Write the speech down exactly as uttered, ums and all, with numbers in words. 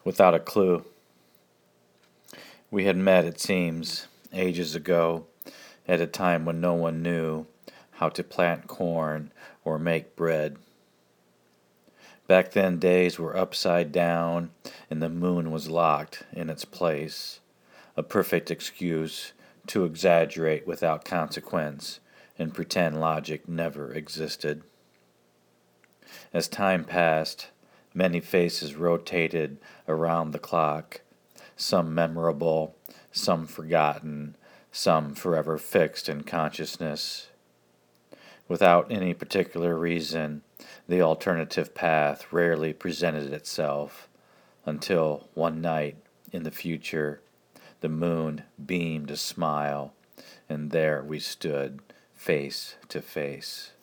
without a clue. We had met, it seems, ages ago, at a time when no one knew how to plant corn or make bread. Back then, days were upside down and the moon was locked in its place, a perfect excuse to exaggerate without consequence and pretend logic never existed. As time passed, many faces rotated around the clock, some memorable, some forgotten, some forever fixed in consciousness. Without any particular reason, the alternative path rarely presented itself, until one night in the future, the moon beamed a smile, and there we stood, face to face.